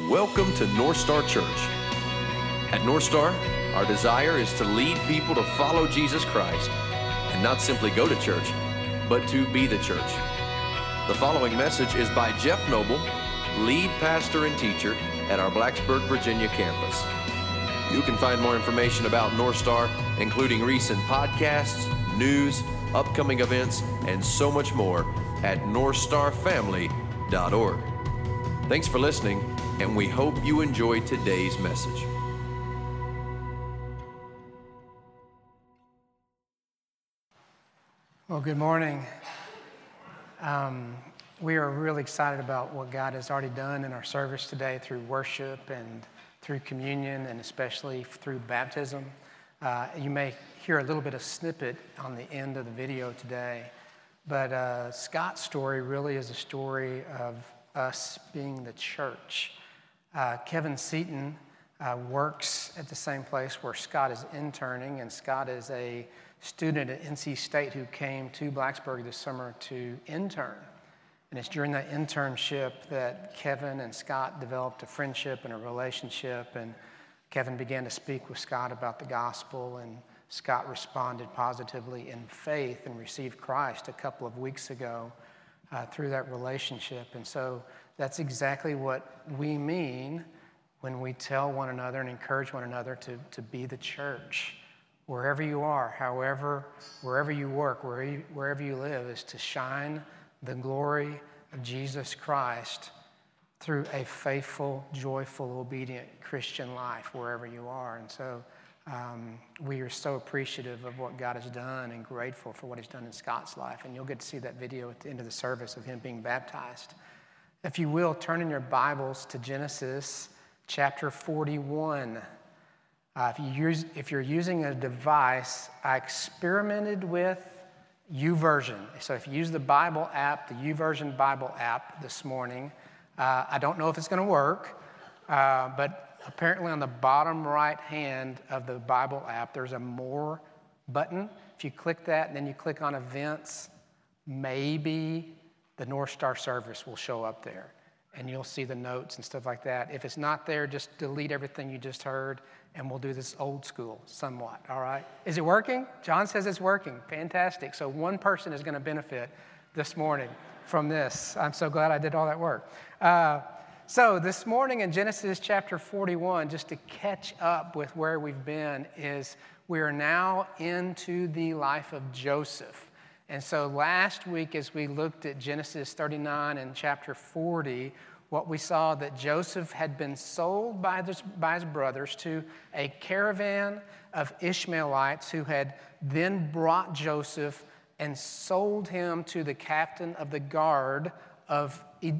Welcome to North Star Church. At North Star, our desire is to lead people to follow Jesus Christ and not simply go to church, but to be the church. The following message is by Jeff Noble, lead pastor and teacher at our Blacksburg, Virginia campus. You can find more information about North Star, including recent podcasts, news, upcoming events, and so much more at northstarfamily.org. Thanks for listening, and we hope you enjoy today's message. Well, good morning. We are really excited about what God has already done in our service today through worship and through communion and especially through baptism. You may hear a little bit of snippet on the end of the video today, but Scott's story really is a story of us being the church. Kevin Seaton works at the same place where Scott is interning, and Scott is a student at NC State who came to Blacksburg this summer to intern. And it's during that internship that Kevin and Scott developed a friendship and a relationship, and Kevin began to speak with Scott about the gospel, and Scott responded positively in faith and received Christ a couple of weeks ago through that relationship. And so that's exactly what we mean when we tell one another and encourage one another to be the church. Wherever you are, wherever you work, wherever you live, is to shine the glory of Jesus Christ through a faithful, joyful, obedient Christian life wherever you are. And so we are so appreciative of what God has done and grateful for what he's done in Scott's life. And you'll get to see that video at the end of the service of him being baptized. If you will, turn in your Bibles to Genesis chapter 41. If you're using a device, I experimented with YouVersion. So if you use the Bible app, the YouVersion Bible app this morning, I don't know if it's going to work, but apparently on the bottom right hand of the Bible app, there's a More button. If you click that and then you click on Events, maybe the North Star service will show up there, and you'll see the notes and stuff like that. If it's not there, just delete everything you just heard, and we'll do this old school somewhat, all right? Is it working? John says it's working. Fantastic. So one person is going to benefit this morning from this. I'm so glad I did all that work. So this morning in Genesis chapter 41, just to catch up with where we've been, is we are now into the life of Joseph. And so last week as we looked at Genesis 39 and chapter 40, what we saw that Joseph had been sold by his brothers to a caravan of Ishmaelites who had then brought Joseph and sold him to the captain of the guard of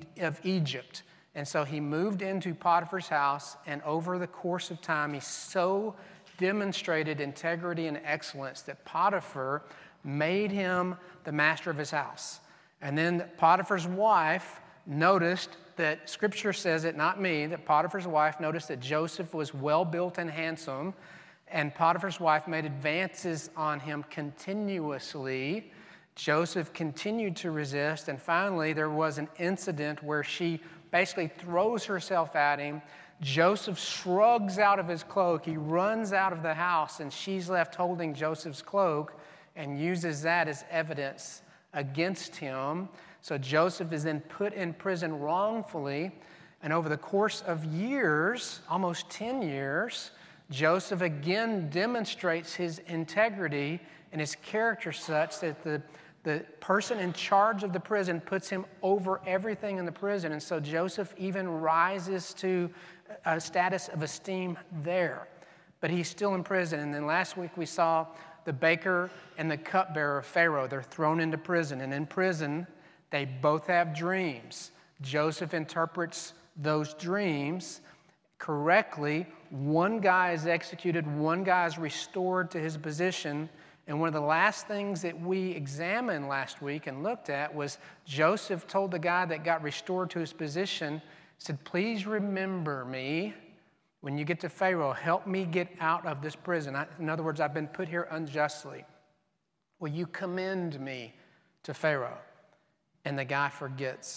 Egypt. And so he moved into Potiphar's house, and over the course of time, he so demonstrated integrity and excellence that Potiphar made him the master of his house. And then Potiphar's wife noticed that, Scripture says it, not me, that Potiphar's wife noticed that Joseph was well-built and handsome, and Potiphar's wife made advances on him continuously. Joseph continued to resist, and finally there was an incident where she basically throws herself at him. Joseph shrugs out of his cloak. He runs out of the house, and she's left holding Joseph's cloak and uses that as evidence against him. So Joseph is then put in prison wrongfully, and over the course of years, almost 10 years, Joseph again demonstrates his integrity and his character such that the person in charge of the prison puts him over everything in the prison. And so Joseph even rises to a status of esteem there. But he's still in prison. And then last week we saw the baker and the cupbearer of Pharaoh. They're thrown into prison. And in prison, they both have dreams. Joseph interprets those dreams correctly. One guy is executed. One guy is restored to his position. And one of the last things that we examined last week and looked at was Joseph told the guy that got restored to his position, said, "Please remember me when you get to Pharaoh. Help me get out of this prison. In other words, I've been put here unjustly. Will you commend me to Pharaoh?" And the guy forgets to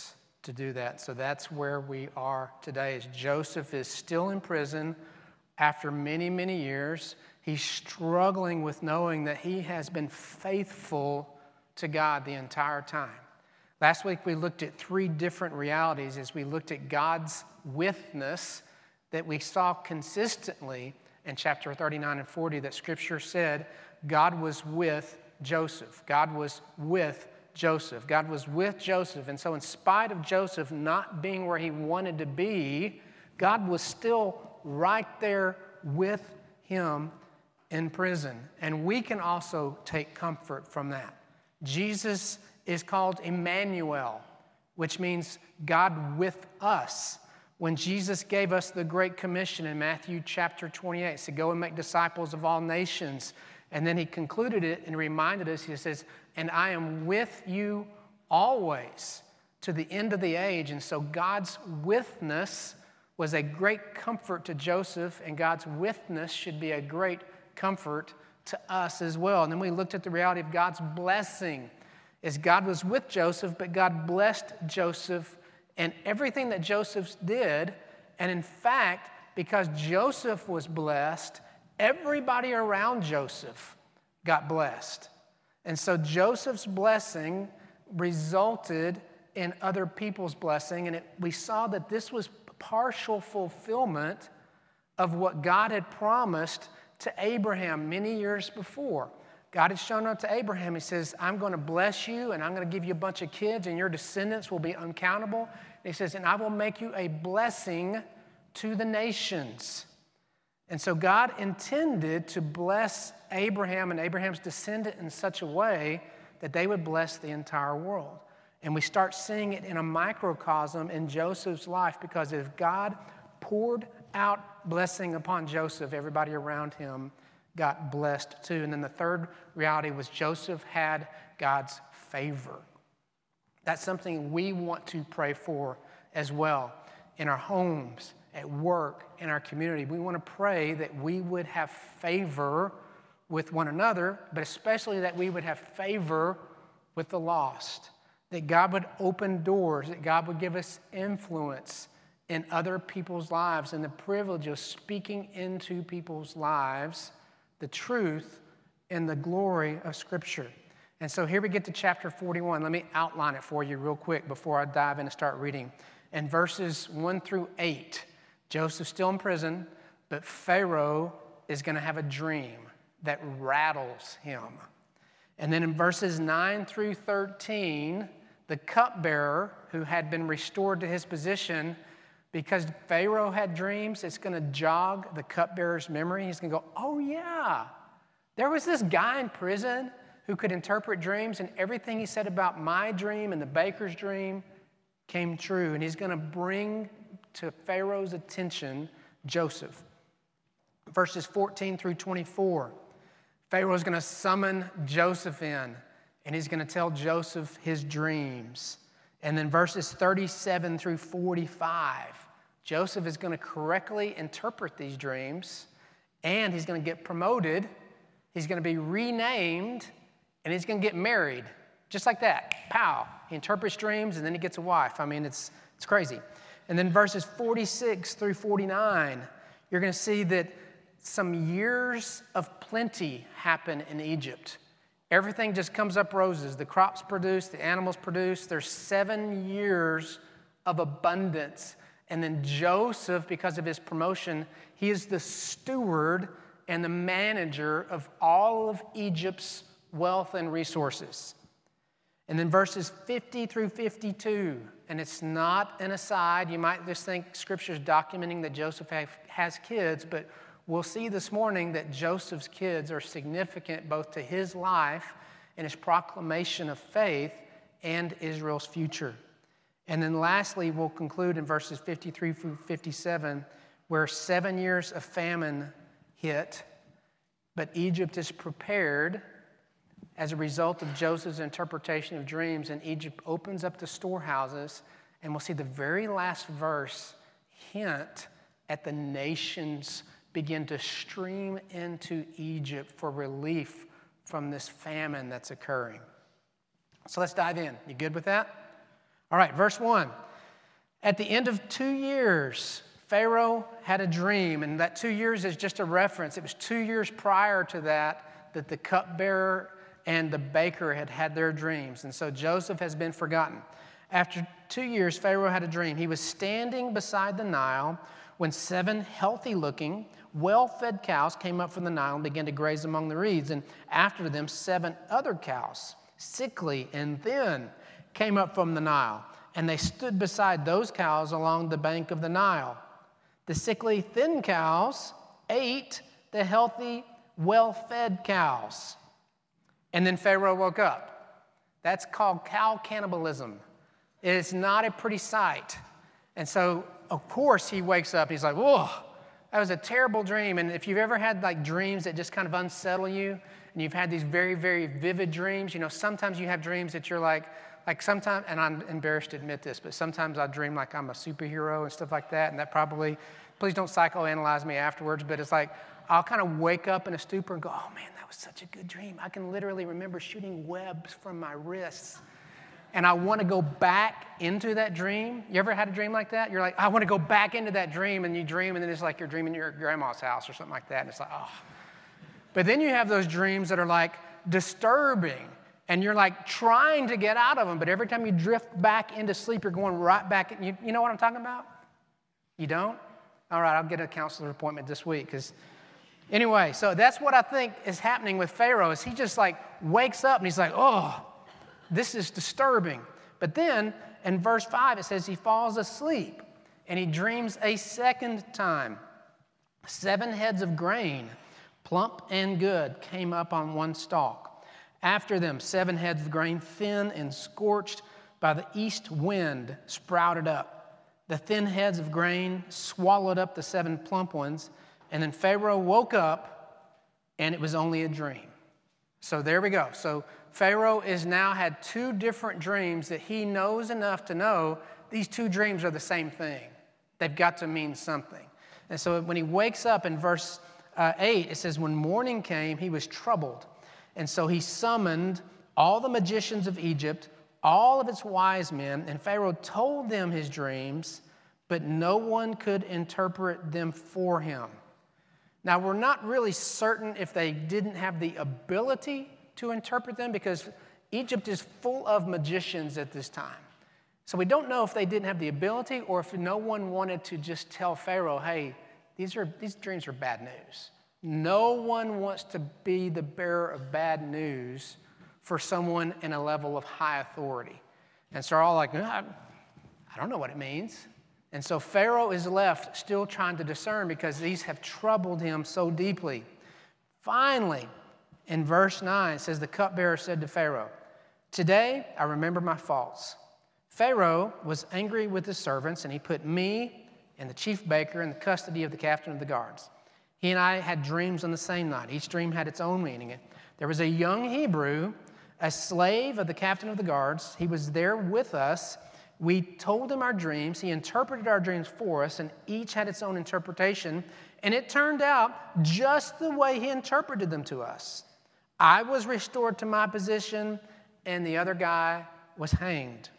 to do that. So that's where we are today. As Joseph is still in prison after many, many years. He's struggling with knowing that he has been faithful to God the entire time. Last week we looked at 3 different realities as we looked at God's withness that we saw consistently in chapter 39 and 40, that Scripture said God was with Joseph. God was with Joseph. God was with Joseph. And so in spite of Joseph not being where he wanted to be, God was still right there with him in prison. And we can also take comfort from that. Jesus is called Emmanuel, which means God with us. When Jesus gave us the Great Commission in Matthew chapter 28, to go and make disciples of all nations, and then he concluded it and reminded us, he says, and I am with you always to the end of the age. And so God's withness was a great comfort to Joseph, and God's withness should be a great comfort to us as well. And then we looked at the reality of God's blessing, as God was with Joseph, but God blessed Joseph and everything that Joseph did. And in fact, because Joseph was blessed, everybody around Joseph got blessed. And so Joseph's blessing resulted in other people's blessing. And we saw that this was partial fulfillment of what God had promised to Abraham many years before. God had shown up to Abraham. He says, I'm going to bless you, and I'm going to give you a bunch of kids, and your descendants will be uncountable. And he says, and I will make you a blessing to the nations. And so God intended to bless Abraham and Abraham's descendant in such a way that they would bless the entire world. And we start seeing it in a microcosm in Joseph's life, because if God poured out blessing upon Joseph, everybody around him got blessed too. And then the third reality was Joseph had God's favor. That's something we want to pray for as well in our homes, at work, in our community. We want to pray that we would have favor with one another, but especially that we would have favor with the lost, that God would open doors, that God would give us influence in other people's lives and the privilege of speaking into people's lives the truth and the glory of Scripture. And so here we get to chapter 41. Let me outline it for you real quick before I dive in and start reading. In verses 1 through 8, Joseph's still in prison, but Pharaoh is going to have a dream that rattles him. And then in verses 9 through 13, the cupbearer who had been restored to his position, because Pharaoh had dreams, it's going to jog the cupbearer's memory. He's going to go, oh yeah, there was this guy in prison who could interpret dreams, and everything he said about my dream and the baker's dream came true. And he's going to bring to Pharaoh's attention Joseph. Verses 14 through 24, Pharaoh's going to summon Joseph in, and he's going to tell Joseph his dreams. And then verses 37 through 45, Joseph is going to correctly interpret these dreams, and he's going to get promoted, he's going to be renamed, and he's going to get married. Just like that. Pow. He interprets dreams, and then he gets a wife. I mean, it's crazy. And then verses 46 through 49, you're going to see that some years of plenty happen in Egypt. Everything just comes up roses. The crops produce, the animals produce. There's 7 years of abundance. And then Joseph, because of his promotion, he is the steward and the manager of all of Egypt's wealth and resources. And then verses 50 through 52, and it's not an aside. You might just think Scripture's documenting that Joseph has kids, but we'll see this morning that Joseph's kids are significant both to his life and his proclamation of faith and Israel's future. And then lastly, we'll conclude in verses 53 through 57, where 7 years of famine hit, but Egypt is prepared as a result of Joseph's interpretation of dreams, and Egypt opens up the storehouses, and we'll see the very last verse hint at the nations begin to stream into Egypt for relief from this famine that's occurring. So let's dive in. You good with that? All right, verse 1. At the end of 2 years, Pharaoh had a dream, and that 2 years is just a reference. It was 2 years prior to that the cupbearer and the baker had their dreams, and so Joseph has been forgotten. After 2 years, Pharaoh had a dream. He was standing beside the Nile when 7 healthy-looking, well-fed cows came up from the Nile and began to graze among the reeds, and after them 7 other cows, sickly and thin, came up from the Nile, and they stood beside those cows along the bank of the Nile. The sickly, thin cows ate the healthy, well-fed cows. And then Pharaoh woke up. That's called cow cannibalism. It is not a pretty sight. And so, of course, he wakes up. He's like, whoa, that was a terrible dream. And if you've ever had like dreams that just kind of unsettle you, and you've had these very, very vivid dreams, sometimes you have dreams that you're like sometimes, and I'm embarrassed to admit this, but sometimes I dream like I'm a superhero and stuff like that, and that probably, please don't psychoanalyze me afterwards, but it's like I'll kind of wake up in a stupor and go, oh man, that was such a good dream. I can literally remember shooting webs from my wrists, and I want to go back into that dream. You ever had a dream like that? You're like, I want to go back into that dream, and you dream, and then it's like you're dreaming your grandma's house or something like that, and it's like, oh. But then you have those dreams that are like disturbing, and you're like trying to get out of them, but every time you drift back into sleep, you're going right back. You know what I'm talking about? You don't? All right, I'll get a counselor appointment this week. Because anyway, so that's what I think is happening with Pharaoh, is he just like wakes up and he's like, oh, this is disturbing. But then in verse 5, it says he falls asleep and he dreams a second time. 7 heads of grain, plump and good, came up on one stalk. After them, 7 heads of grain, thin and scorched by the east wind, sprouted up. The thin heads of grain swallowed up the 7 plump ones, and then Pharaoh woke up, and it was only a dream. So there we go. So Pharaoh has now had 2 different dreams that he knows enough to know these 2 dreams are the same thing. They've got to mean something. And so when he wakes up in verse 8, it says, when morning came, he was troubled. And so he summoned all the magicians of Egypt, all of its wise men, and Pharaoh told them his dreams, but no one could interpret them for him. Now, we're not really certain if they didn't have the ability to interpret them, because Egypt is full of magicians at this time. So we don't know if they didn't have the ability or if no one wanted to just tell Pharaoh, hey, these dreams are bad news. No one wants to be the bearer of bad news for someone in a level of high authority. And so they're all like, I don't know what it means. And so Pharaoh is left still trying to discern, because these have troubled him so deeply. Finally, in verse 9, it says, the cupbearer said to Pharaoh, today I remember my faults. Pharaoh was angry with his servants, and he put me and the chief baker in the custody of the captain of the guards. He and I had dreams on the same night. Each dream had its own meaning. There was a young Hebrew, a slave of the captain of the guards. He was there with us. We told him our dreams. He interpreted our dreams for us, and each had its own interpretation. And it turned out just the way he interpreted them to us. I was restored to my position, and the other guy was hanged.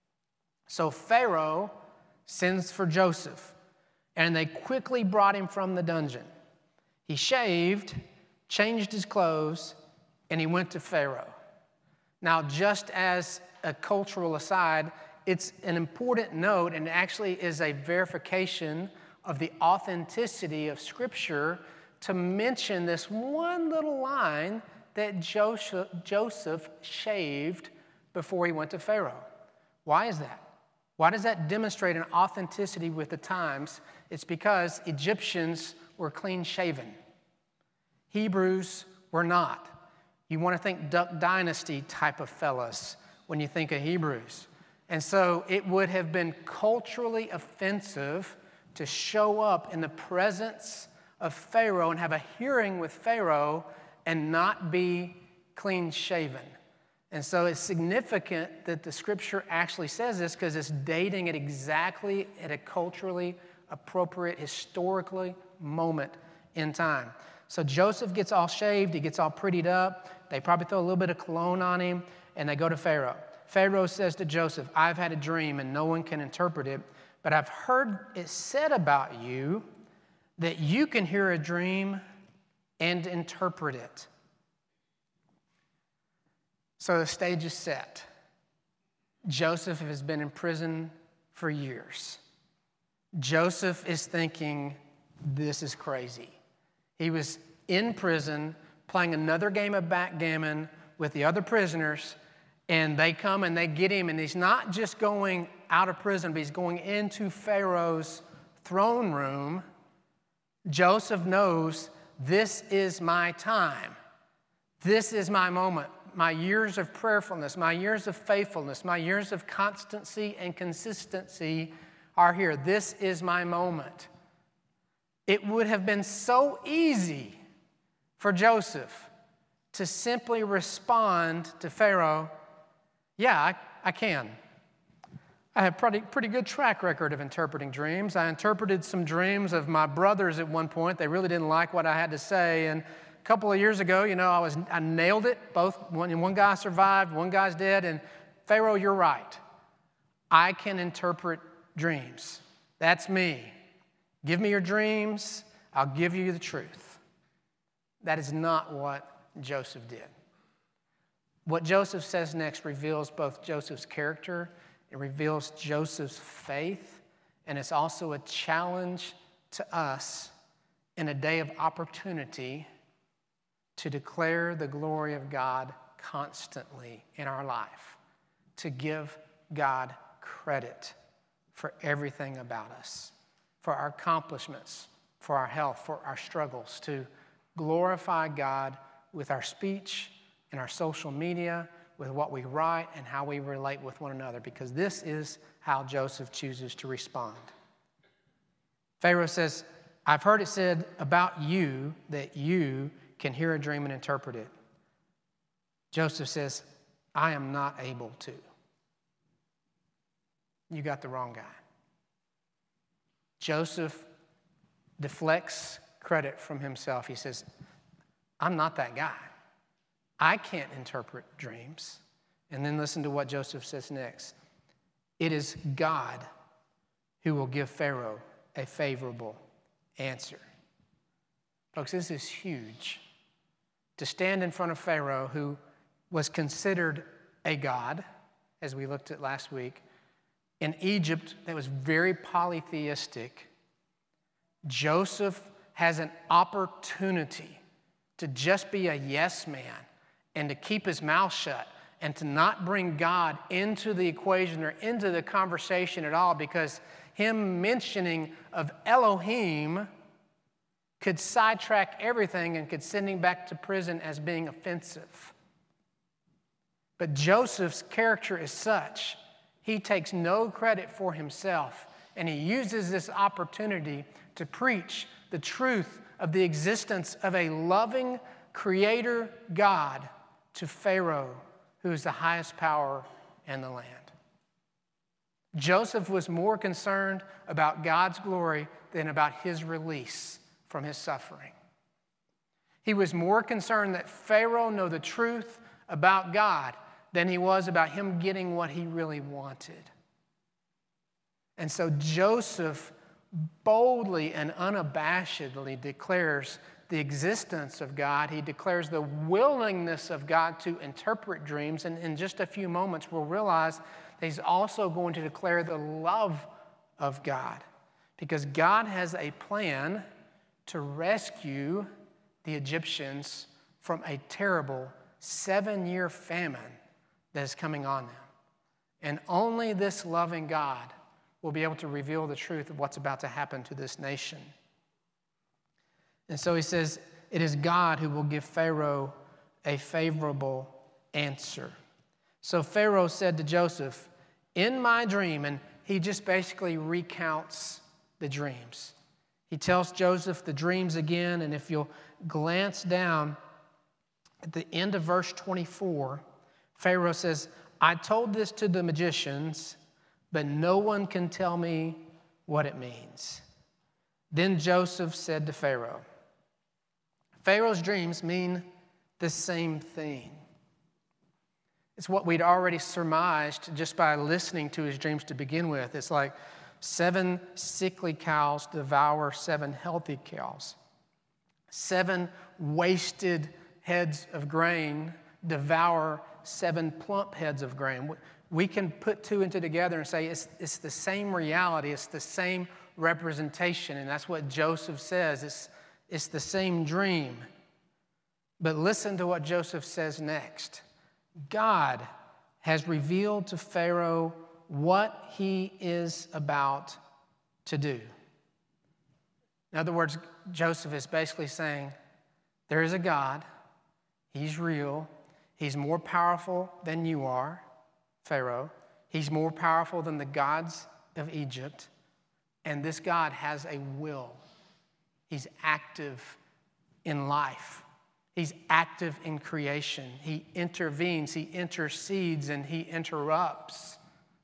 So Pharaoh sends for Joseph, and they quickly brought him from the dungeon. He shaved, changed his clothes, and he went to Pharaoh. Now, just as a cultural aside, it's an important note, and actually is a verification of the authenticity of Scripture to mention this one little line that Joseph shaved before he went to Pharaoh. Why is that? Why does that demonstrate an authenticity with the times? It's because Egyptians were clean-shaven. Hebrews were not. You want to think Duck Dynasty type of fellas when you think of Hebrews. And so it would have been culturally offensive to show up in the presence of Pharaoh and have a hearing with Pharaoh and not be clean-shaven. And so it's significant that the Scripture actually says this, because it's dating it exactly at a culturally appropriate, historically moment in time. So Joseph gets all shaved, he gets all prettied up, they probably throw a little bit of cologne on him, and they go to Pharaoh. Pharaoh says to Joseph, I've had a dream and no one can interpret it, but I've heard it said about you that you can hear a dream and interpret it. So the stage is set. Joseph has been in prison for years. Joseph is thinking, this is crazy. He was in prison playing another game of backgammon with the other prisoners, and they come and they get him, and he's not just going out of prison, but he's going into Pharaoh's throne room. Joseph knows, this is my time. This is my moment. My years of prayerfulness, my years of faithfulness, my years of constancy and consistency are here. This is my moment. It would have been so easy for Joseph to simply respond to Pharaoh, yeah, I can. I have pretty good track record of interpreting dreams. I interpreted some dreams of my brothers at one point. They really didn't like what I had to say, and a couple of years ago, I nailed it. One guy survived, one guy's dead, and Pharaoh, you're right. I can interpret dreams. That's me. Give me your dreams, I'll give you the truth. That is not what Joseph did. What Joseph says next reveals both Joseph's character, it reveals Joseph's faith, and it's also a challenge to us in a day of opportunity to declare the glory of God constantly in our life, to give God credit for everything about us, for our accomplishments, for our health, for our struggles, to glorify God with our speech, in our social media, with what we write, and how we relate with one another, because this is how Joseph chooses to respond. Pharaoh says, I've heard it said about you that you can hear a dream and interpret it. Joseph says, I am not able to. You got the wrong guy. Joseph deflects credit from himself. He says, I'm not that guy. I can't interpret dreams. And then listen to what Joseph says next. It is God who will give Pharaoh a favorable answer. Folks, this is huge. To stand in front of Pharaoh, who was considered a god, as we looked at last week, in Egypt that was very polytheistic, Joseph has an opportunity to just be a yes man and to keep his mouth shut and to not bring God into the equation or into the conversation at all, because him mentioning of Elohim could sidetrack everything and could send him back to prison as being offensive. But Joseph's character is such, he takes no credit for himself, and he uses this opportunity to preach the truth of the existence of a loving creator God to Pharaoh, who is the highest power in the land. Joseph was more concerned about God's glory than about his release from his suffering. He was more concerned that Pharaoh know the truth about God than he was about him getting what he really wanted. And so Joseph boldly and unabashedly declares the existence of God. He declares the willingness of God to interpret dreams. And in just a few moments, we'll realize that he's also going to declare the love of God, because God has a plan to rescue the Egyptians from a terrible 7-year famine that is coming on them. And only this loving God will be able to reveal the truth of what's about to happen to this nation. And so he says, it is God who will give Pharaoh a favorable answer. So Pharaoh said to Joseph, in my dream, and he just basically recounts the dreams. He tells Joseph the dreams again, and if you'll glance down at the end of verse 24, Pharaoh says, I told this to the magicians, but no one can tell me what it means. Then Joseph said to Pharaoh, Pharaoh's dreams mean the same thing. It's what we'd already surmised just by listening to his dreams to begin with. It's like 7 sickly cows devour 7 healthy cows. 7 wasted heads of grain devour 7 plump heads of grain. We can put 2 and 2 together and say it's the same reality, it's the same representation, and that's what Joseph says. It's the same dream. But listen to what Joseph says next. God has revealed to Pharaoh what he is about to do. In other words, Joseph is basically saying, there is a God, he's real, he's more powerful than you are, Pharaoh. He's more powerful than the gods of Egypt. And this God has a will. He's active in life. He's active in creation. He intervenes, he intercedes, and he interrupts.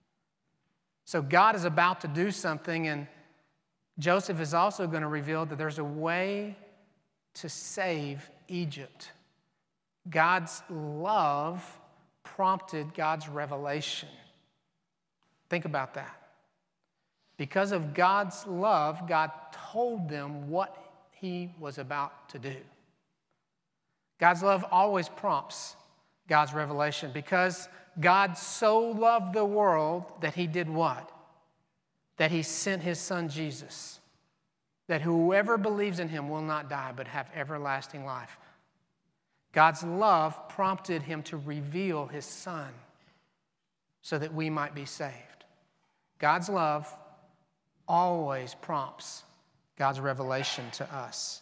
So God is about to do something, and Joseph is also going to reveal that there's a way to save Egypt. God's love prompted God's revelation. Think about that. Because of God's love, God told them what he was about to do. God's love always prompts God's revelation because God so loved the world that he did what? That he sent his son Jesus, that whoever believes in him will not die but have everlasting life. God's love prompted him to reveal his son so that we might be saved. God's love always prompts God's revelation to us.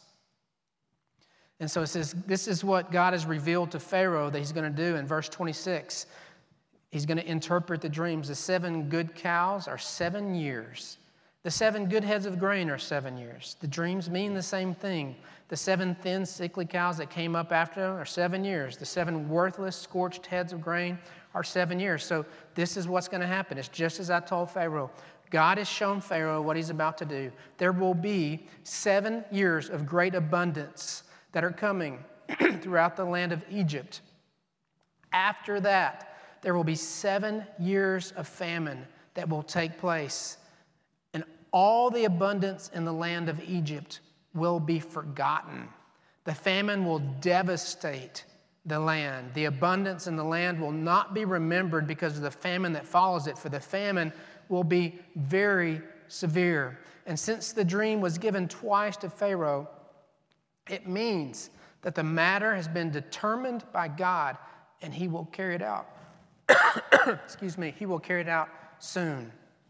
And so it says, this is what God has revealed to Pharaoh that he's going to do in verse 26. He's going to interpret the dreams. The 7 good cows are 7 years. The 7 good heads of grain are 7 years. The dreams mean the same thing. The 7 thin, sickly cows that came up after them are 7 years. The 7 worthless, scorched heads of grain are 7 years. So this is what's going to happen. It's just as I told Pharaoh. God has shown Pharaoh what he's about to do. There will be 7 years of great abundance that are coming throughout the land of Egypt. After that, there will be 7 years of famine that will take place. And all the abundance in the land of Egypt will be forgotten. The famine will devastate the land. The abundance in the land will not be remembered because of the famine that follows it, for the famine will be very severe. And since the dream was given twice to Pharaoh, it means that the matter has been determined by God and he will carry it out. Excuse me, he will carry it out soon.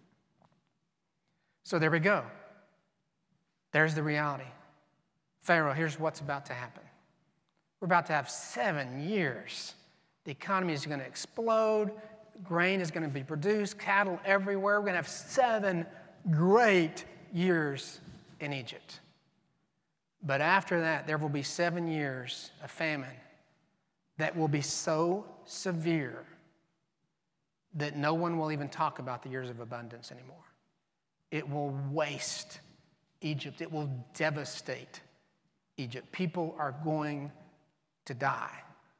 So there we go. There's the reality. Pharaoh, here's what's about to happen. We're about to have 7 years. The economy is going to explode. Grain is going to be produced. Cattle everywhere. We're going to have 7 great years in Egypt. But after that, there will be 7 years of famine that will be so severe that no one will even talk about the years of abundance anymore. It will waste Egypt. It will devastate Egypt. People are going to die.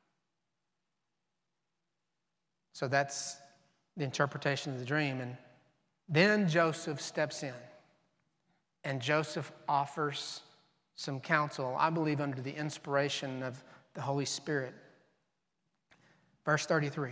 So that's the interpretation of the dream. And then Joseph steps in. And Joseph offers some counsel, I believe under the inspiration of the Holy Spirit. Verse 33.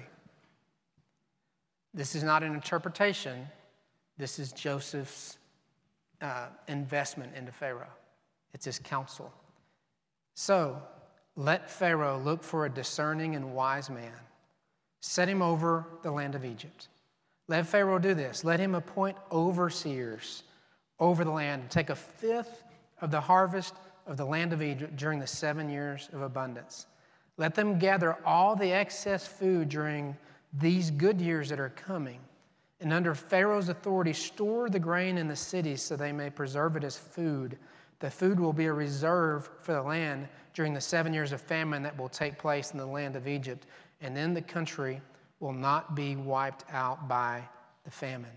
This is not an interpretation. This is Joseph's investment into Pharaoh. It's his counsel. So, let Pharaoh look for a discerning and wise man. Set him over the land of Egypt. Let Pharaoh do this. Let him appoint overseers over the land and take 1/5 of the harvest of the land of Egypt during the 7 years of abundance. Let them gather all the excess food during these good years that are coming. And under Pharaoh's authority, store the grain in the cities so they may preserve it as food. The food will be a reserve for the land during the 7 years of famine that will take place in the land of Egypt. And then the country will not be wiped out by the famine.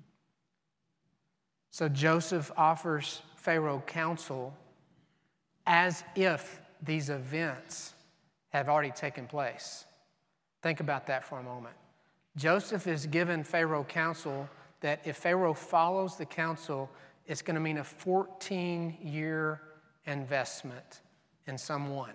So Joseph offers Pharaoh counsel as if these events have already taken place. Think about that for a moment. Joseph is giving Pharaoh counsel that if Pharaoh follows the counsel, it's going to mean a 14-year investment in someone.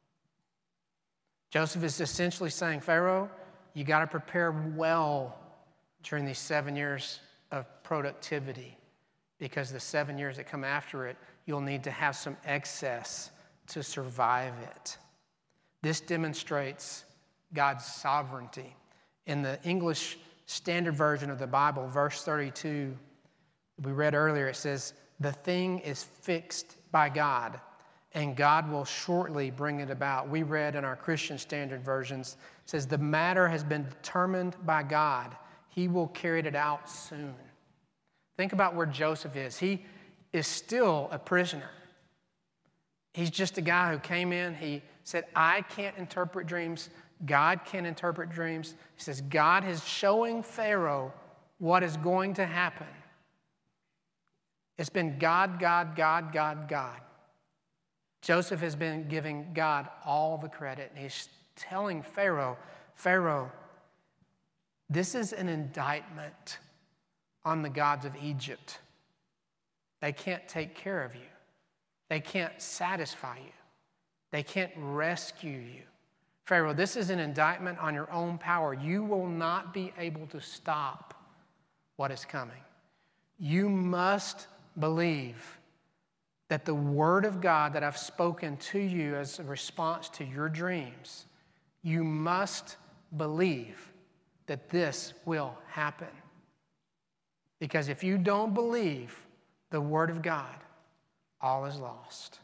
Joseph is essentially saying, Pharaoh, you got to prepare well during these 7 years of productivity, because the 7 years that come after it, you'll need to have some excess to survive it. This demonstrates God's sovereignty. In the English Standard Version of the Bible, verse 32, we read earlier, it says, the thing is fixed by God, and God will shortly bring it about. We read in our Christian Standard Versions, it says, the matter has been determined by God. He will carry it out soon. Think about where Joseph is. He is still a prisoner. He's just a guy who came in. He said, I can't interpret dreams. God can interpret dreams. He says, God is showing Pharaoh what is going to happen. It's been God, God, God, God, God. Joseph has been giving God all the credit. And he's telling Pharaoh, Pharaoh, this is an indictment on the gods of Egypt. They can't take care of you. They can't satisfy you. They can't rescue you. Pharaoh, this is an indictment on your own power. You will not be able to stop what is coming. You must believe that the word of God that I've spoken to you as a response to your dreams, you must believe that this will happen. Because if you don't believe the word of God, all is lost.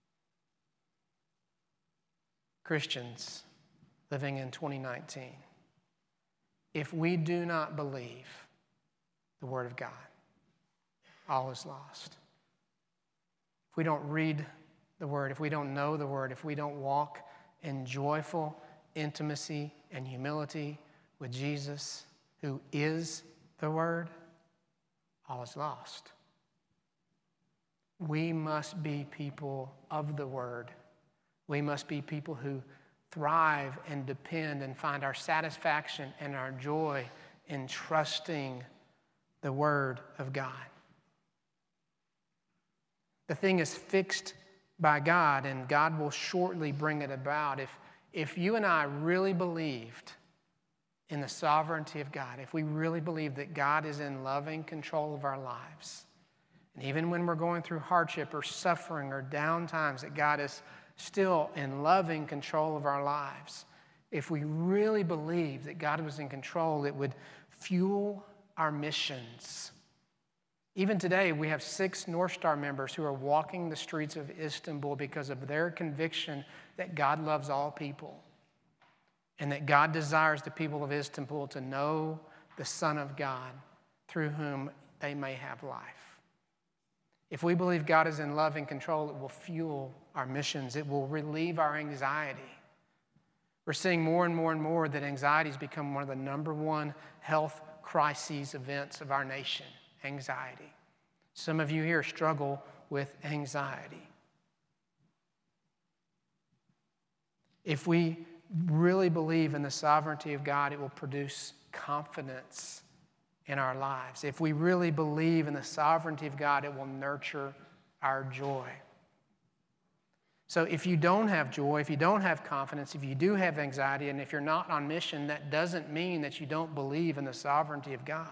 Christians living in 2019, if we do not believe the word of God, all is lost. If we don't read the word, if we don't know the word, if we don't walk in joyful intimacy and humility with Jesus, who is the word, all is lost. We must be people of the word. We must be people who thrive and depend and find our satisfaction and our joy in trusting the word of God. The thing is fixed by God, and God will shortly bring it about. If you and I really believed in the sovereignty of God, if we really believe that God is in loving control of our lives, and even when we're going through hardship or suffering or down times, that God is still in loving control of our lives, if we really believe that God was in control, it would fuel our missions. Even today, we have 6 North Star members who are walking the streets of Istanbul because of their conviction that God loves all people and that God desires the people of Istanbul to know the Son of God through whom they may have life. If we believe God is in love and control, it will fuel our missions. It will relieve our anxiety. We're seeing more and more and more that anxiety has become one of the number one health crises events of our nation. Anxiety. Some of you here struggle with anxiety. If we really believe in the sovereignty of God, it will produce confidence in our lives. If we really believe in the sovereignty of God, it will nurture our joy. So if you don't have joy, if you don't have confidence, if you do have anxiety, and if you're not on mission, that doesn't mean that you don't believe in the sovereignty of God.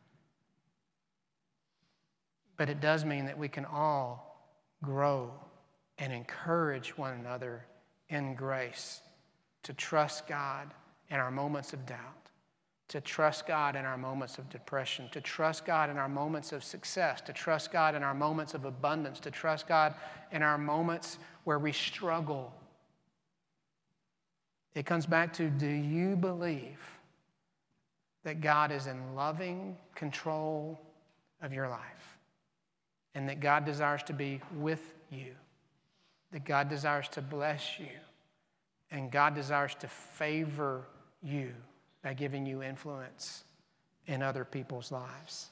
But it does mean that we can all grow and encourage one another in grace to trust God in our moments of doubt, to trust God in our moments of depression, to trust God in our moments of success, to trust God in our moments of abundance, to trust God in our moments where we struggle. It comes back to, do you believe that God is in loving control of your life? And that God desires to be with you, that God desires to bless you, and God desires to favor you by giving you influence in other people's lives.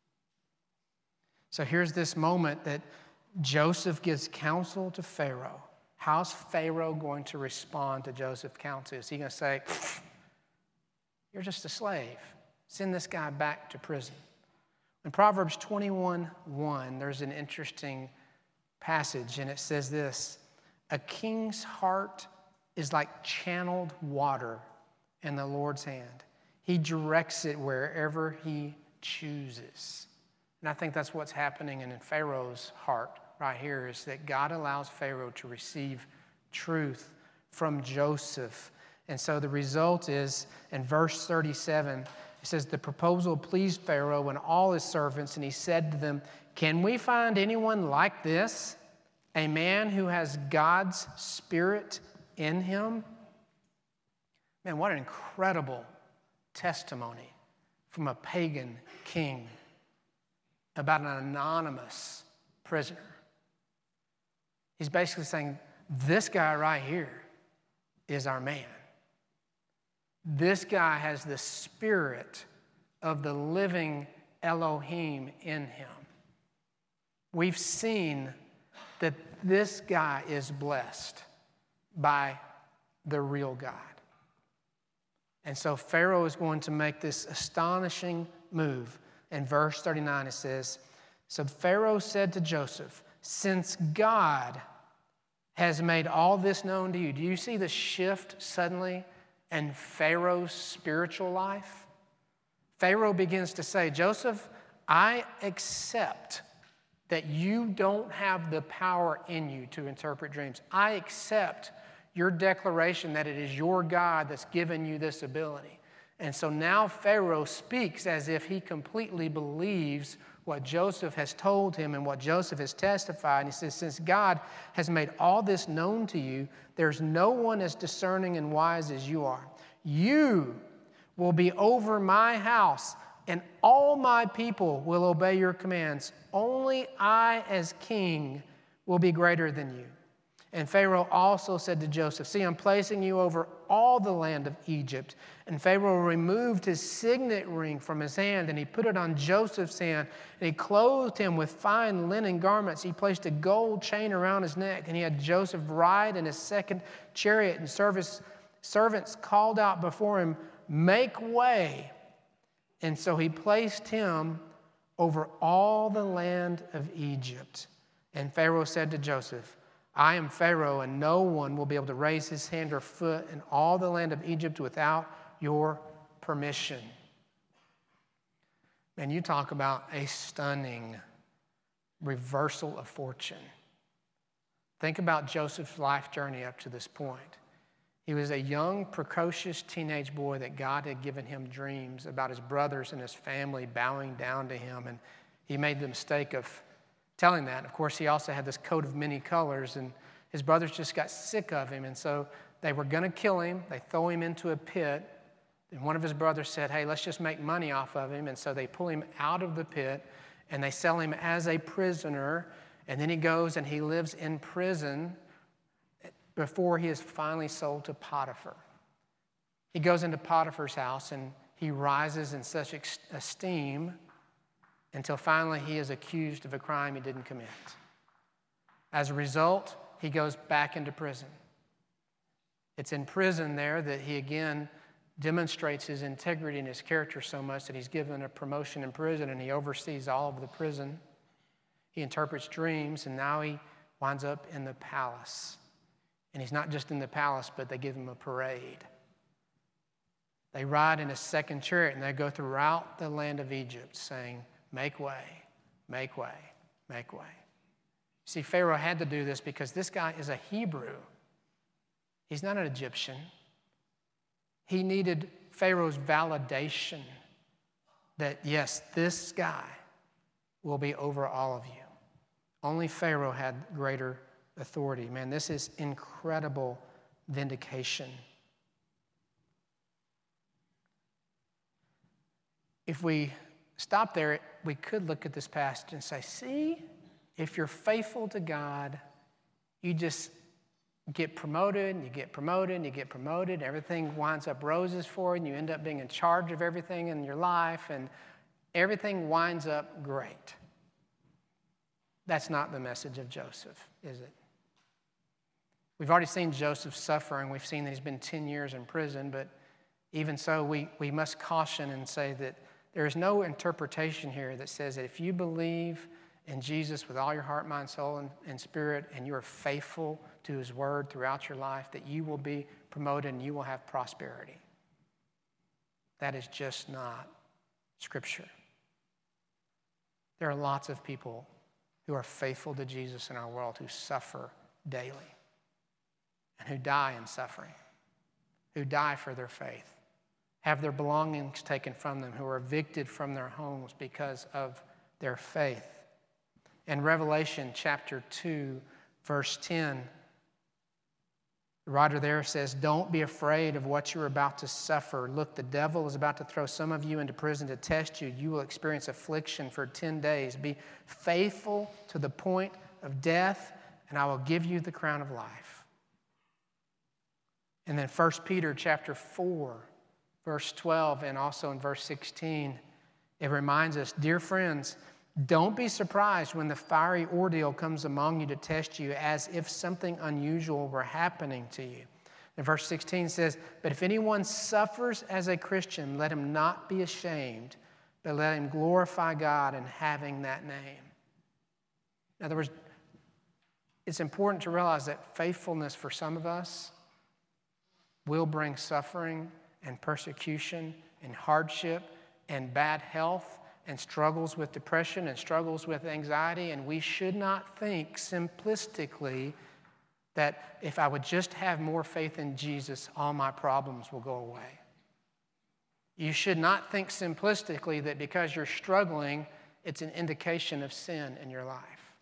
So here's this moment that Joseph gives counsel to Pharaoh. How's Pharaoh going to respond to Joseph's counsel? Is he going to say, you're just a slave. Send this guy back to prison. In Proverbs 21:1, there's an interesting passage, and it says this: a king's heart is like channeled water in the Lord's hand. He directs it wherever he chooses. And I think that's what's happening in Pharaoh's heart right here, is that God allows Pharaoh to receive truth from Joseph. And so the result is, in verse 37, it says, the proposal pleased Pharaoh and all his servants, and he said to them, can we find anyone like this, a man who has God's Spirit in him? Man, what an incredible testimony from a pagan king about an anonymous prisoner. He's basically saying, this guy right here is our man. This guy has the Spirit of the living Elohim in him. We've seen that this guy is blessed by the real God. And so Pharaoh is going to make this astonishing move. In verse 39 it says, so Pharaoh said to Joseph, since God has made all this known to you. Do you see the shift suddenly in Pharaoh's spiritual life? Pharaoh begins to say, Joseph, I accept that you don't have the power in you to interpret dreams. I accept your declaration that it is your God that's given you this ability. And so now Pharaoh speaks as if he completely believes what Joseph has told him and what Joseph has testified. And he says, since God has made all this known to you, there's no one as discerning and wise as you are. You will be over my house, and all my people will obey your commands. Only I, as king, will be greater than you. And Pharaoh also said to Joseph, see, I'm placing you over all the land of Egypt. And Pharaoh removed his signet ring from his hand, and he put it on Joseph's hand, and he clothed him with fine linen garments. He placed a gold chain around his neck, and he had Joseph ride in his second chariot, and servants called out before him, make way. And so he placed him over all the land of Egypt. And Pharaoh said to Joseph, I am Pharaoh, and no one will be able to raise his hand or foot in all the land of Egypt without your permission. And you talk about a stunning reversal of fortune. Think about Joseph's life journey up to this point. He was a young, precocious teenage boy that God had given him dreams about his brothers and his family bowing down to him, and he made the mistake of telling that. Of course, he also had this coat of many colors, and his brothers just got sick of him, and so they were going to kill him. They throw him into a pit, and one of his brothers said, hey, let's just make money off of him, and so they pull him out of the pit, and they sell him as a prisoner, and then he goes and he lives in prison before he is finally sold to Potiphar. He goes into Potiphar's house, and he rises in such esteem until finally he is accused of a crime he didn't commit. As a result, he goes back into prison. It's in prison there that he again demonstrates his integrity and his character so much that he's given a promotion in prison, and he oversees all of the prison. He interprets dreams, and now he winds up in the palace. And he's not just in the palace, but they give him a parade. They ride in a second chariot, and they go throughout the land of Egypt saying, make way, make way, make way. See, Pharaoh had to do this because this guy is a Hebrew. He's not an Egyptian. He needed Pharaoh's validation that, yes, this guy will be over all of you. Only Pharaoh had greater authority. Man, this is incredible vindication. If we stop there, we could look at this passage and say, see, if you're faithful to God, you just get promoted, and you get promoted, and you get promoted, and everything winds up roses for you, and you end up being in charge of everything in your life, and everything winds up great. That's not the message of Joseph, is it? We've already seen Joseph suffering. We've seen that he's been 10 years in prison, but even so, we must caution and say that There is no interpretation here that says that if you believe in Jesus with all your heart, mind, soul, and spirit, and you are faithful to his word throughout your life, that you will be promoted and you will have prosperity. That is just not Scripture. There are lots of people who are faithful to Jesus in our world who suffer daily and who die in suffering, who die for their faith, have their belongings taken from them, who are evicted from their homes because of their faith. In Revelation chapter 2, verse 10, the writer there says, "Don't be afraid of what you're about to suffer. Look, the devil is about to throw some of you into prison to test you. You will experience affliction for 10 days. Be faithful to the point of death, and I will give you the crown of life." And then 1 Peter chapter 4, verse 12, and also in verse 16, it reminds us, "Dear friends, don't be surprised when the fiery ordeal comes among you to test you as if something unusual were happening to you." And verse 16 says, "But if anyone suffers as a Christian, let him not be ashamed, but let him glorify God in having that name." In other words, it's important to realize that faithfulness for some of us will bring suffering and persecution and hardship and bad health and struggles with depression and struggles with anxiety, and we should not think simplistically that if I would just have more faith in Jesus, all my problems will go away. You should not think simplistically that because you're struggling, it's an indication of sin in your life.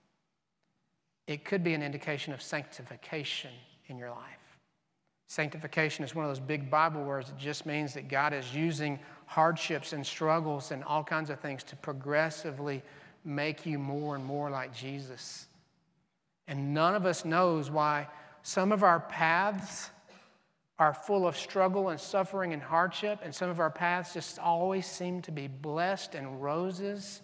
It could be an indication of sanctification in your life. Sanctification is one of those big Bible words. It just means that God is using hardships and struggles and all kinds of things to progressively make you more and more like Jesus. And none of us knows why some of our paths are full of struggle and suffering and hardship, and some of our paths just always seem to be blessed and roses.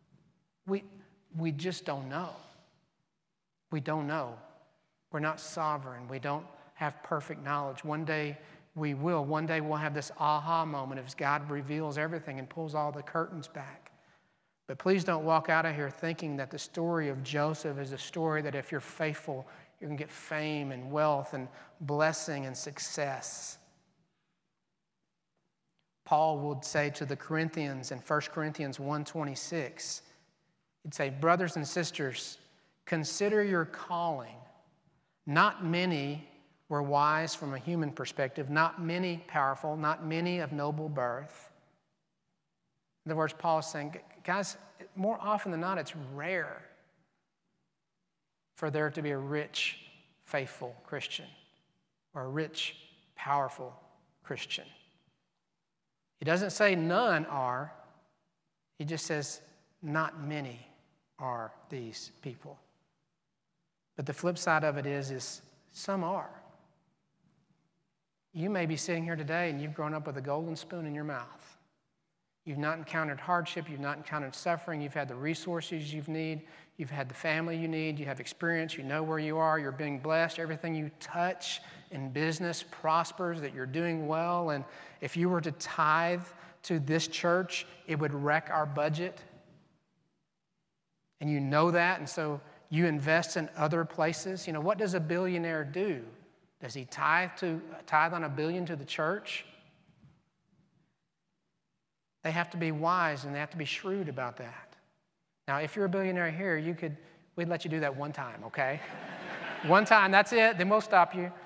We just don't know. We don't know. We're not sovereign. We don't have perfect knowledge. One day we will. One day we'll have this aha moment as God reveals everything and pulls all the curtains back. But please don't walk out of here thinking that the story of Joseph is a story that if you're faithful, you're going to get fame and wealth and blessing and success. Paul would say to the Corinthians in 1 Corinthians 1:26, he'd say, "Brothers and sisters, consider your calling. Not many were wise from a human perspective, not many powerful, not many of noble birth." In other words, Paul is saying, guys, more often than not, it's rare for there to be a rich, faithful Christian or a rich, powerful Christian. He doesn't say none are. He just says not many are these people. But the flip side of it is some are. You may be sitting here today and you've grown up with a golden spoon in your mouth. You've not encountered hardship. You've not encountered suffering. You've had the resources you need. You've had the family you need. You have experience. You know where you are. You're being blessed. Everything you touch in business prospers, that you're doing well. And if you were to tithe to this church, it would wreck our budget. And you know that, and so you invest in other places. You know, what does a billionaire do? Does he tithe on $1 billion to the church? They have to be wise and they have to be shrewd about that. Now, if you're a billionaire here, we'd let you do that one time, okay? One time, that's it, then we'll stop you.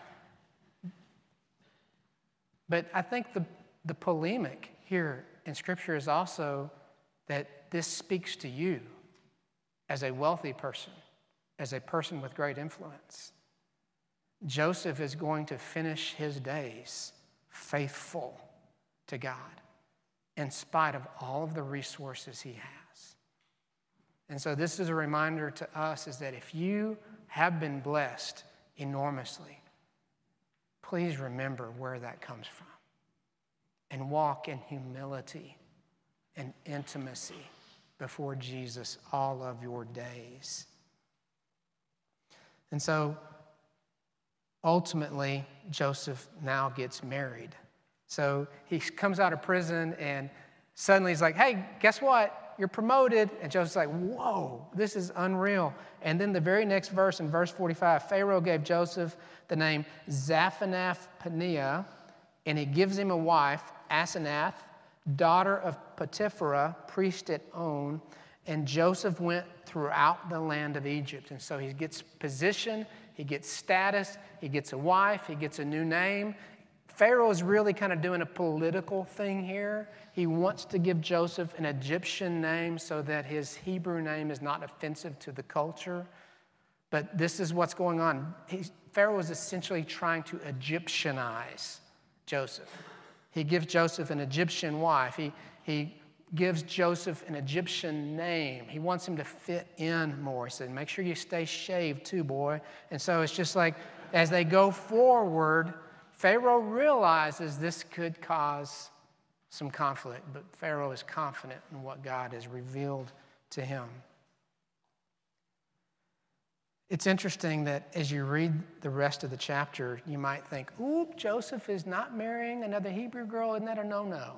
But I think the polemic here in Scripture is also that this speaks to you as a wealthy person, as a person with great influence. Joseph is going to finish his days faithful to God in spite of all of the resources he has. And so this is a reminder to us is that if you have been blessed enormously, please remember where that comes from and walk in humility and intimacy before Jesus all of your days. And so ultimately, Joseph now gets married. So he comes out of prison, and Suddenly he's like, hey, guess what? You're promoted. And Joseph's like, whoa, this is unreal. And then the very next verse, in verse 45, Pharaoh gave Joseph the name Zaphenath-Paneah, and he gives him a wife, Asenath, daughter of Potiphera, priest at On. And Joseph went throughout the land of Egypt. And so he gets position, he gets status, he gets a wife, he gets a new name. Pharaoh is really kind of doing a political thing here. He wants to give Joseph an Egyptian name so that his Hebrew name is not offensive to the culture. But this is what's going on. Pharaoh is essentially trying to Egyptianize Joseph. He gives Joseph an Egyptian wife. He gives Joseph an Egyptian name. He wants him to fit in more. He said, make sure you stay shaved too, boy. And so it's just like, as they go forward, Pharaoh realizes this could cause some conflict, but Pharaoh is confident in what God has revealed to him. It's interesting that as you read the rest of the chapter, you might think, oop, Joseph is not marrying another Hebrew girl. Isn't that a no-no?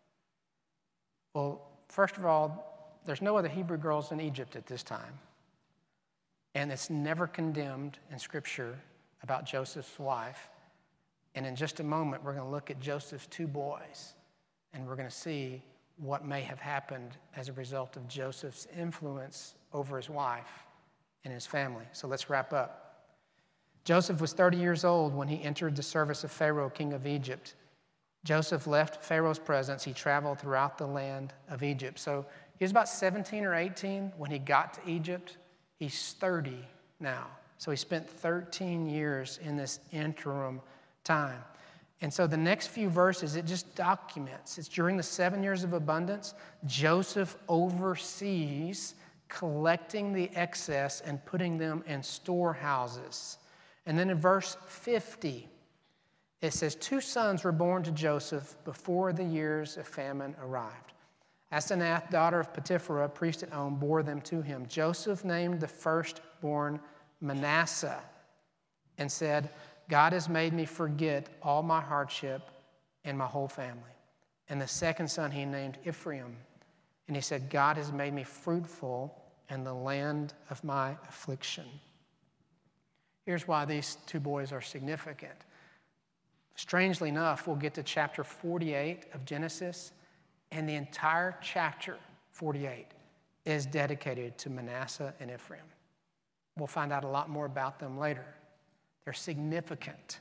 Well, first of all, there's no other Hebrew girls in Egypt at this time. And it's never condemned in Scripture about Joseph's wife. And in just a moment, we're going to look at Joseph's two boys, and we're going to see what may have happened as a result of Joseph's influence over his wife and his family. So let's wrap up. Joseph was 30 years old when he entered the service of Pharaoh, king of Egypt. Joseph left Pharaoh's presence. He traveled throughout the land of Egypt. So he was about 17 or 18 when he got to Egypt. He's 30 now. So he spent 13 years in this interim time. And so the next few verses, it just documents. It's during the 7 years of abundance, Joseph oversees collecting the excess and putting them in storehouses. And then in verse 50, it says, 2 sons were born to Joseph before the years of famine arrived. Asenath, daughter of Potiphera, priest at On, bore them to him. Joseph named the firstborn Manasseh and said, God has made me forget all my hardship and my whole family. And the second son he named Ephraim. And he said, God has made me fruitful in the land of my affliction. Here's why these 2 boys are significant. Strangely enough, we'll get to chapter 48 of Genesis, and the entire chapter 48 is dedicated to Manasseh and Ephraim. We'll find out a lot more about them later. They're significant.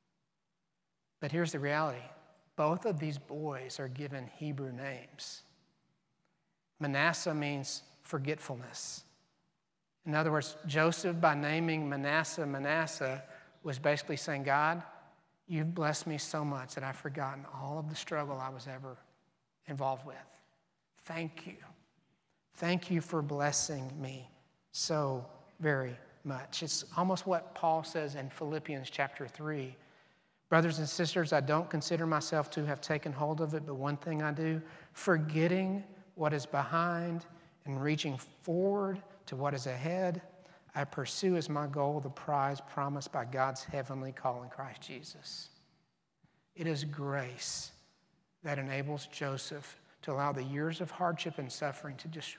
But here's the reality. Both of these boys are given Hebrew names. Manasseh means forgetfulness. In other words, Joseph, by naming Manasseh Manasseh, was basically saying, God, you've blessed me so much that I've forgotten all of the struggle I was ever involved with. Thank you. Thank you for blessing me so very much. It's almost what Paul says in Philippians chapter 3. Brothers and sisters, I don't consider myself to have taken hold of it, but one thing I do, forgetting what is behind and reaching forward to what is ahead, I pursue as my goal the prize promised by God's heavenly call in Christ Jesus. It is grace that enables Joseph to allow the years of hardship and suffering to just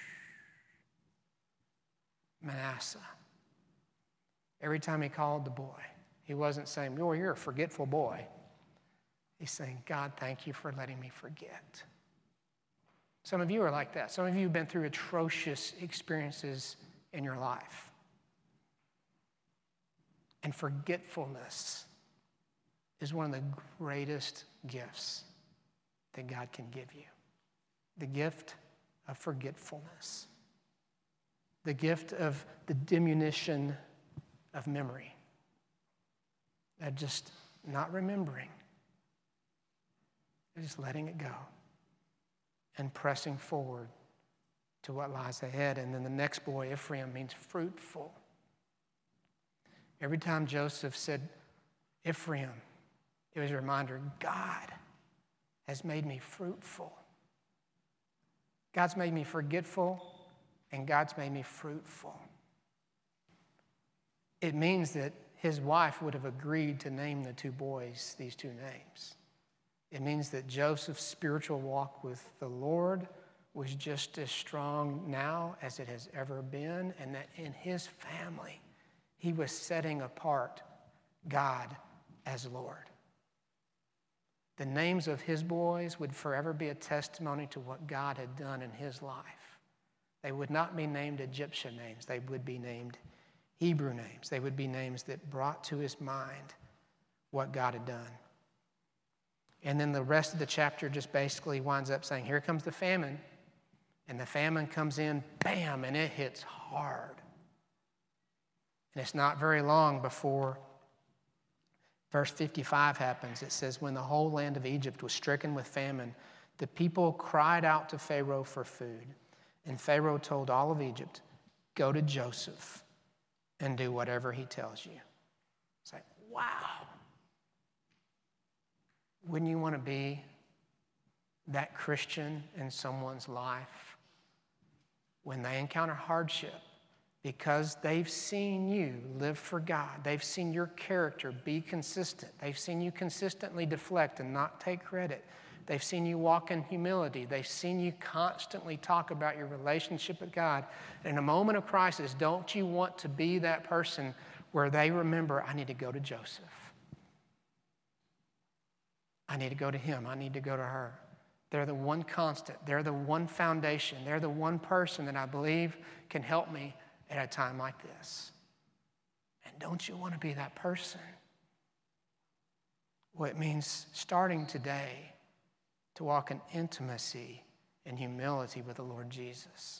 Manasseh. Every time he called the boy, he wasn't saying, oh, you're a forgetful boy. He's saying, God, thank you for letting me forget. Some of you are like that. Some of you have been through atrocious experiences in your life. And forgetfulness is one of the greatest gifts that God can give you. The gift of forgetfulness. The gift of the diminution of memory. Of just not remembering. Just letting it go. And pressing forward to what lies ahead. And then the next boy, Ephraim, means fruitful. Every time Joseph said Ephraim, it was a reminder, God has made me fruitful. God's made me forgetful, and God's made me fruitful. It means that his wife would have agreed to name the 2 boys these 2 names. It means that Joseph's spiritual walk with the Lord was just as strong now as it has ever been, and that in his family, he was setting apart God as Lord. The names of his boys would forever be a testimony to what God had done in his life. They would not be named Egyptian names. They would be named Hebrew names. They would be names that brought to his mind what God had done. And then the rest of the chapter just basically winds up saying, here comes the famine. And the famine comes in, bam, and it hits hard. And it's not very long before verse 55 happens. It says, when the whole land of Egypt was stricken with famine, the people cried out to Pharaoh for food. And Pharaoh told all of Egypt, go to Joseph and do whatever he tells you. It's like, wow. Wouldn't you want to be that Christian in someone's life when they encounter hardship because they've seen you live for God? They've seen your character be consistent. They've seen you consistently deflect and not take credit. They've seen you walk in humility. They've seen you constantly talk about your relationship with God. And in a moment of crisis, don't you want to be that person where they remember, I need to go to Joseph. I need to go to him. I need to go to her. They're the one constant. They're the one foundation. They're the one person that I believe can help me at a time like this. And don't you want to be that person? Well, it means starting today to walk in intimacy and humility with the Lord Jesus.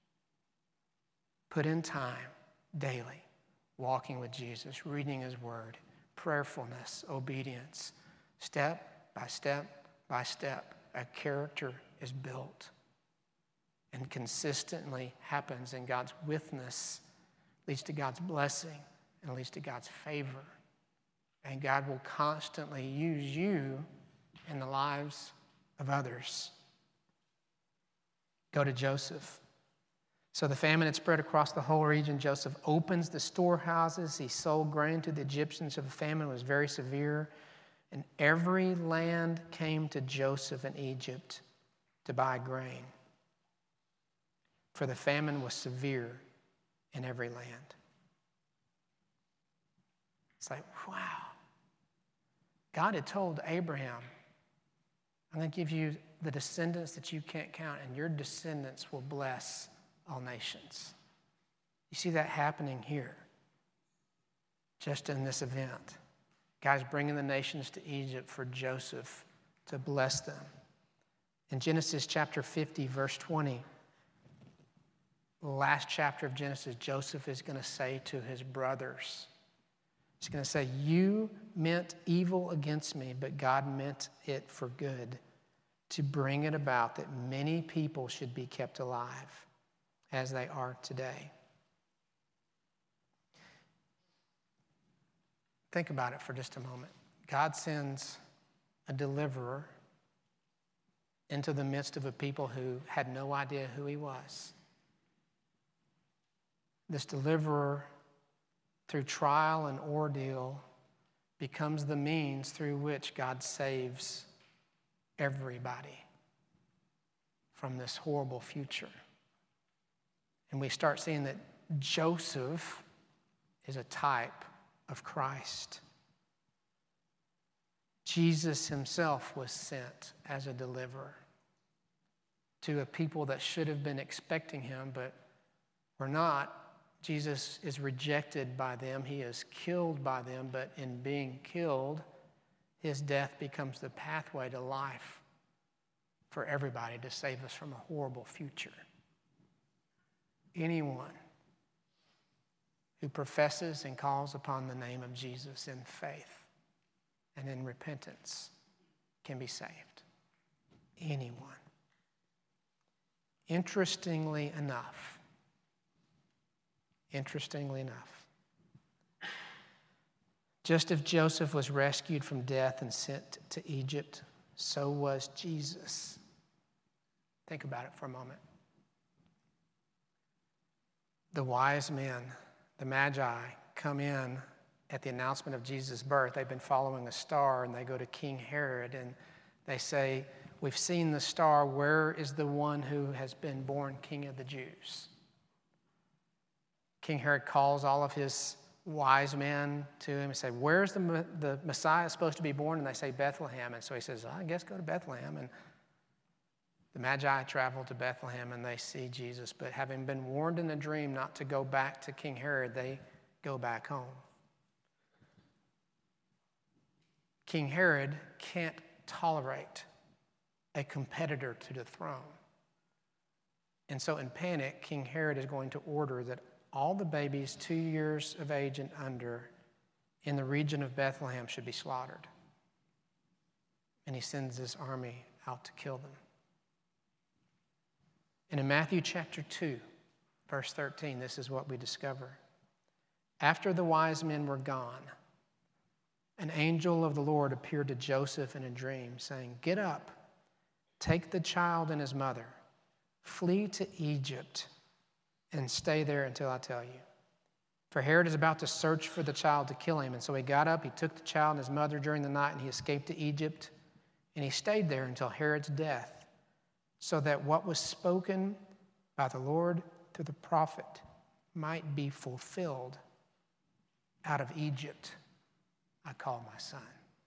Put in time daily, walking with Jesus, reading his word, prayerfulness, obedience. Step by step by step, a character is built and consistently happens, and God's witness leads to God's blessing and leads to God's favor. And God will constantly use you in the lives of others. Go to Joseph. So the famine had spread across the whole region. Joseph opens the storehouses. He sold grain to the Egyptians, so the famine was very severe. And every land came to Joseph in Egypt to buy grain, for the famine was severe in every land. It's like, wow. God had told Abraham, I'm going to give you the descendants that you can't count, and your descendants will bless all nations. You see that happening here, just in this event. God's bringing the nations to Egypt for Joseph to bless them. In Genesis chapter 50, verse 20, the last chapter of Genesis, Joseph is going to say to his brothers, he's going to say, you meant evil against me, but God meant it for good, to bring it about that many people should be kept alive as they are today. Think about it for just a moment. God sends a deliverer into the midst of a people who had no idea who he was. This deliverer, through trial and ordeal, becomes the means through which God saves everybody from this horrible future. And we start seeing that Joseph is a type of Christ. Jesus himself was sent as a deliverer to a people that should have been expecting him, but were not. Jesus is rejected by them. He is killed by them, but in being killed, his death becomes the pathway to life for everybody to save us from a horrible future. Anyone who professes and calls upon the name of Jesus in faith and in repentance can be saved. Anyone. Interestingly enough, just as Joseph was rescued from death and sent to Egypt, so was Jesus. Think about it for a moment. The wise men, the Magi, come in at the announcement of Jesus' birth. They've been following a star, and they go to King Herod, and They say, we've seen the star. Where is the one who has been born King of the Jews? King Herod calls all of his wise men to him and say, where's the Messiah supposed to be born? And they say, Bethlehem. And so he says, I guess go to Bethlehem. And the Magi travel to Bethlehem and they see Jesus. But having been warned in a dream not to go back to King Herod, they go back home. King Herod can't tolerate a competitor to the throne. And so in panic, King Herod is going to order that all the babies 2 years of age and under in the region of Bethlehem should be slaughtered. And he sends this army out to kill them. And in Matthew chapter 2, verse 13, this is what we discover. After the wise men were gone, an angel of the Lord appeared to Joseph in a dream, saying, get up, take the child and his mother, flee to Egypt, and stay there until I tell you. For Herod is about to search for the child to kill him. And so he got up, he took the child and his mother during the night, and he escaped to Egypt. And he stayed there until Herod's death, so that what was spoken by the Lord through the prophet might be fulfilled. Out of Egypt I call my son.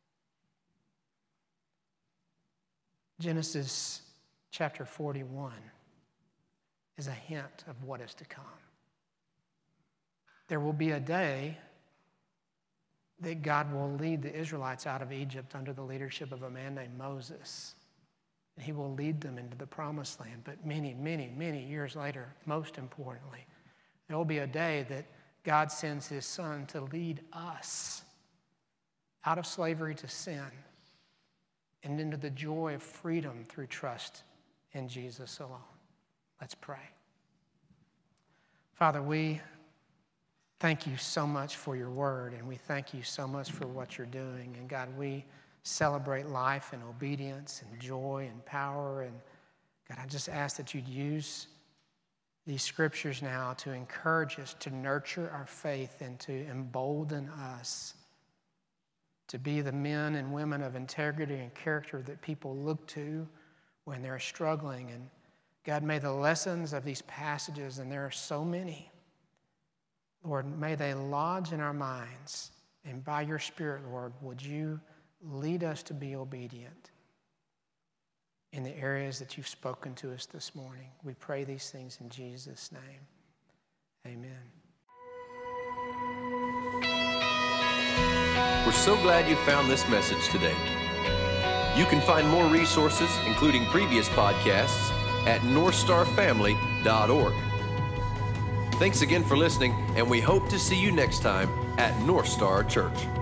Genesis chapter 41 is a hint of what is to come. There will be a day that God will lead the Israelites out of Egypt under the leadership of a man named Moses. And he will lead them into the promised land. But many, many, many years later, most importantly, there will be a day that God sends his son to lead us out of slavery to sin and into the joy of freedom through trust in Jesus alone. Let's pray. Father, we thank you so much for your word, and we thank you so much for what you're doing. And God, we celebrate life and obedience and joy and power. And God, I just ask that you'd use these scriptures now to encourage us, to nurture our faith, and to embolden us to be the men and women of integrity and character that people look to when they're struggling. And God, may the lessons of these passages, and there are so many, Lord, may they lodge in our minds. And by your Spirit, Lord, would you lead us to be obedient in the areas that you've spoken to us this morning. We pray these things in Jesus' name. Amen. We're so glad you found this message today. You can find more resources, including previous podcasts, at northstarfamily.org. Thanks again for listening, and we hope to see you next time at North Star Church.